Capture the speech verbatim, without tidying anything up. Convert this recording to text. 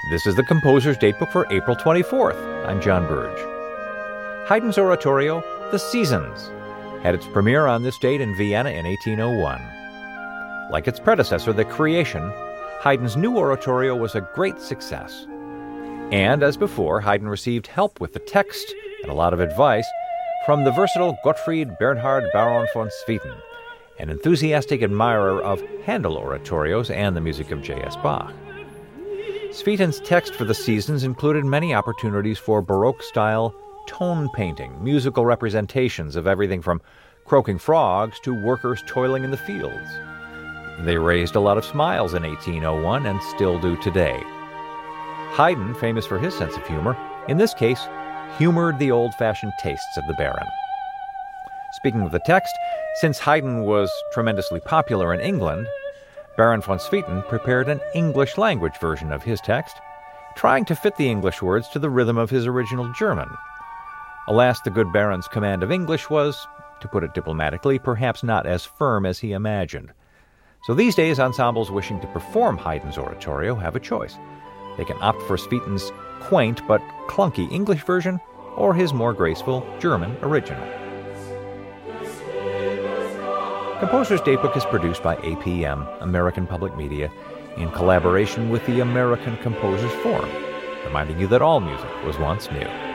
This is the Composer's Datebook for April twenty-fourth. I'm John Burge. Haydn's oratorio, The Seasons, had its premiere on this date in Vienna in eighteen oh one. Like its predecessor, The Creation, Haydn's new oratorio was a great success. And, as before, Haydn received help with the text and a lot of advice from the versatile Gottfried Bernhard Baron von Swieten, an enthusiastic admirer of Handel oratorios and the music of J S Bach. Sweeten's text for The Seasons included many opportunities for Baroque-style tone painting, musical representations of everything from croaking frogs to workers toiling in the fields. They raised a lot of smiles in eighteen oh one and still do today. Haydn, famous for his sense of humor, in this case, humored the old-fashioned tastes of the Baron. Speaking of the text, since Haydn was tremendously popular in England, Baron von Swieten prepared an English-language version of his text, trying to fit the English words to the rhythm of his original German. Alas, the good Baron's command of English was, to put it diplomatically, perhaps not as firm as he imagined. So these days, ensembles wishing to perform Haydn's oratorio have a choice. They can opt for Sweeten's quaint but clunky English version or his more graceful German original. Composer's Datebook is produced by A P M, American Public Media, in collaboration with the American Composers Forum, reminding you that all music was once new.